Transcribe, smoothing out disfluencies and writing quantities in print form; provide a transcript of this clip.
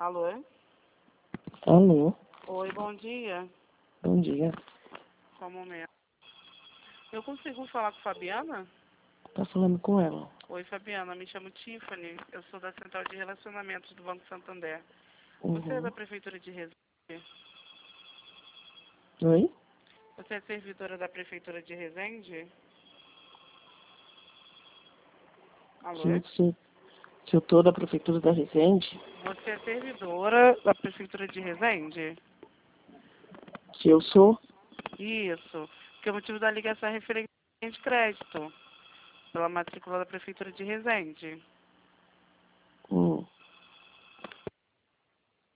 Alô? Alô, Oi, bom dia. bom dia. Só um momento. Eu consigo falar com Fabiana? Tá falando com ela. Oi, Fabiana, me chamo Tiffany. Eu sou da Central de Relacionamentos do Banco Santander. Você é da Uhum. Prefeitura de Resende? Oi? Você é servidora da Prefeitura de Resende? Se Alô? eu, sou, se eu tô da Prefeitura da Resende, Você é servidora da Prefeitura de Resende? se eu sou, Isso. Porque o motivo da ligação é referente de crédito pela matrícula da Prefeitura de Resende.